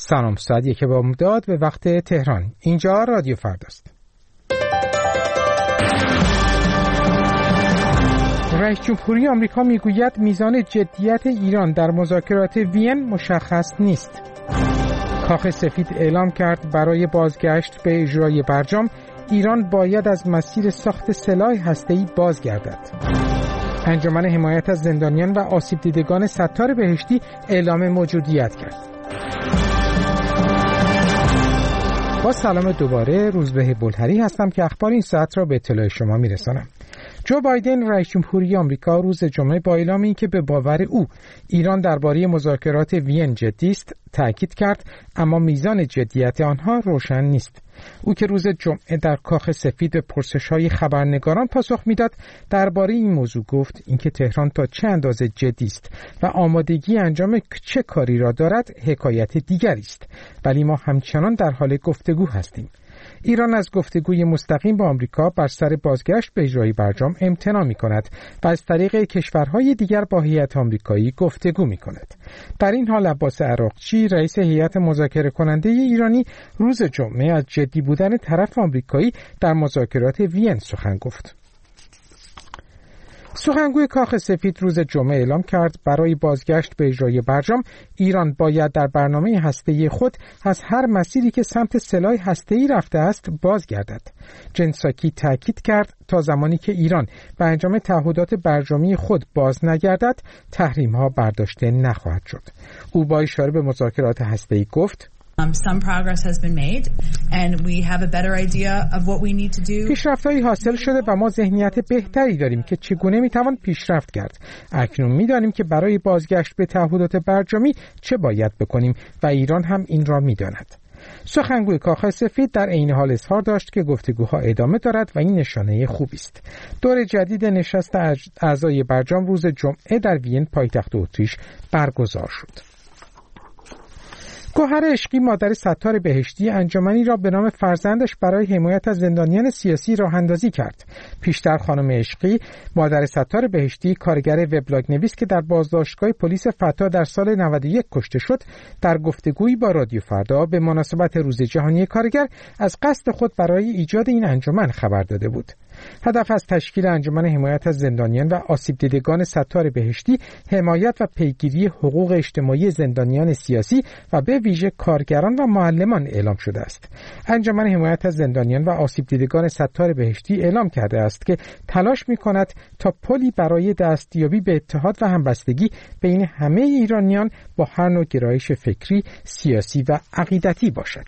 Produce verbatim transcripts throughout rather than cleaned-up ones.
سلام، ساعت یک بامداد به وقت تهران. اینجا رادیو فرداست. رئیس جمهوری آمریکا میگوید میزان جدیت ایران در مذاکرات وین مشخص نیست. کاخ سفید اعلام کرد برای بازگشت به اجرای برجام ایران باید از مسیر ساخت سلاح هسته‌ای بازگردد. انجمن حمایت از زندانیان و آسیب دیدگان ستار بهشتی اعلام موجودیت کرد. با سلام دوباره، روزبه بلهری هستم که اخبار این ساعت را به اطلاع شما میرسانم. جو بایدن رئیس جمهوری آمریکا روز جمعه با اعلام اینکه به باور او ایران درباره مذاکرات وین جدی است تاکید کرد، اما میزان جدیت آنها روشن نیست. او که روز جمعه در کاخ سفید به پرسش‌های خبرنگاران پاسخ میداد، درباره این موضوع گفت اینکه تهران تا چه اندازه جدی است و آمادگی انجام چه کاری را دارد حکایت دیگری است، ولی ما همچنان در حال گفتگو هستیم. ایران از گفتگوی مستقیم با آمریکا بر سر بازگشت به اجرای برجام امتناع می‌کند و از طریق کشورهای دیگر با هیئت آمریکایی گفتگو می‌کند. در این حال عباس عراقچی، رئیس هیئت مذاکره کننده ایرانی، روز جمعه از جدی بودن طرف آمریکایی در مذاکرات وین سخن گفت. سخنگوی کاخ سفید روز جمعه اعلام کرد برای بازگشت به اجرای برجام ایران باید در برنامه هسته‌ای خود از هر مسیری که سمت سلاح هسته‌ای رفته است بازگردد. جن ساکی تاکید کرد تا زمانی که ایران به انجام تعهدات برجامی خود باز نگردد تحریم‌ها برداشته نخواهد شد. او با اشاره به مذاکرات هسته‌ای گفت Um, some progress has been made and we have a better idea of what we need to do. پیشرفت‌هایی حاصل شده و ما ذهنیت بهتری داریم که چگونه می‌توان پیشرفت کرد. اکنون می‌دانیم که برای بازگشت به تعهدات برجامی چه باید بکنیم و ایران هم این را می‌داند. سخنگوی کاخ سفید در عین حال اظهار داشت که گفتگوها ادامه دارد و این نشانه خوبی است. دور جدید نشست اعضای برجام روز جمعه در وین پایتخت اتریش برگزار شد. گوهر عشقی، مادر ستار بهشتی، انجمنی را به نام فرزندش برای حمایت از زندانیان سیاسی راه اندازی کرد. پیشتر خانم عشقی، مادر ستار بهشتی، کارگر وبلاگ نویس که در بازداشتگاه پلیس فتا در سال نود و یک کشته شد، در گفتگویی با رادیو فردا به مناسبت روز جهانی کارگر از قصد خود برای ایجاد این انجمن خبر داده بود. هدف از تشکیل انجمن حمایت از زندانیان و آسیب دیدگان ستار بهشتی حمایت و پیگیری حقوق اجتماعی زندانیان سیاسی و به ویژه کارگران و معلمان اعلام شده است. انجمن حمایت از زندانیان و آسیب دیدگان ستار بهشتی اعلام کرده است که تلاش می‌کند تا پلی برای دستیابی به اتحاد و همبستگی بین همه ایرانیان با هر نوع گرایش فکری، سیاسی و عقیدتی باشد.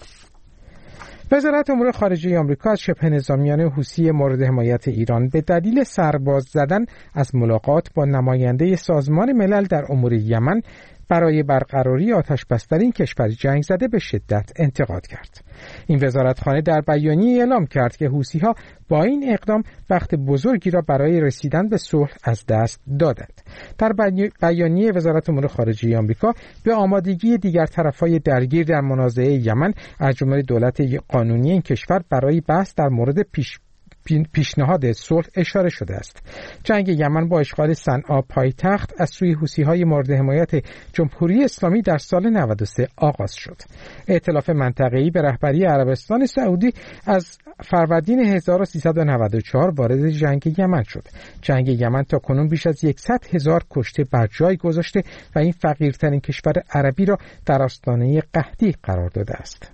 وزارت امور خارجه آمریکا از شبه نظامیان حوثی مورد حمایت ایران به دلیل سرباز زدن از ملاقات با نماینده سازمان ملل در امور یمن برای برقراری آتش‌بس در این کشور جنگ زده به شدت انتقاد کرد. این وزارتخانه در بیانیه اعلام کرد که حوثی‌ها با این اقدام وقت بزرگی را برای رسیدن به صلح از دست دادند. در بیانیه وزارت امور خارجه آمریکا به آمادگی دیگر طرف‌های درگیر در منازعه یمن از جمله دولت قانونی این کشور برای بحث در مورد پیش پیشنهاد صلح اشاره شده است. جنگ یمن با اشغال صنعا پایتخت از سوی حوثی‌های مورد حمایت جمهوری اسلامی در سال نود و سه آغاز شد. ائتلاف منطقه‌ای به رهبری عربستان سعودی از فروردین هزار و سیصد و نود و چهار وارد جنگ یمن شد. جنگ یمن تا کنون بیش از صد هزار کشته بر جای گذاشته و این فقیرترین کشور عربی را در آستانه قحطی قرار داده است.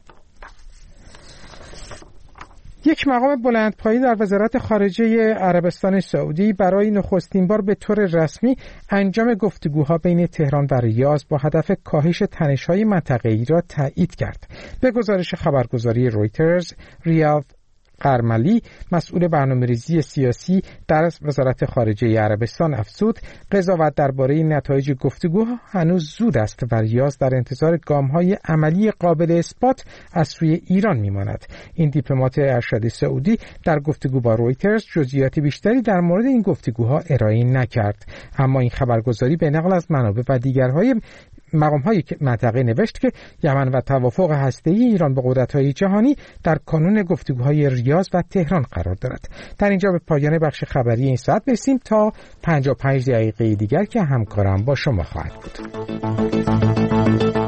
یک مقام بلندپایه در وزارت خارجه عربستان سعودی برای نخستین بار به طور رسمی انجام گفتگوها بین تهران و ریاض با هدف کاهش تنش‌های منطقه‌ای را تایید کرد. به گزارش خبرگزاری رویترز، ریاض قرملی، مسئول برنامه‌ریزی سیاسی در وزارت خارجه عربستان، افزود قضاوت درباره نتایج گفتگوها هنوز زود است و ریاض در انتظار گام‌های عملی قابل اثبات از سوی ایران می‌ماند. این دیپلمات ارشد سعودی در گفتگو با رویترز جزئیات بیشتری در مورد این گفتگوها ارائه نکرد، اما این خبرگزاری به نقل از منابع و دیگرهای مقام‌های منطقه نوشت که یمن و توافق هسته‌ای ایران با قدرت‌های جهانی در کانون گفتگوهای ریاض و تهران قرار دارد. در اینجا به پایان بخش خبری این ساعت رسیدیم تا پنجاه و پنج دقیقه دیگر که همکارم با شما خواهد بود.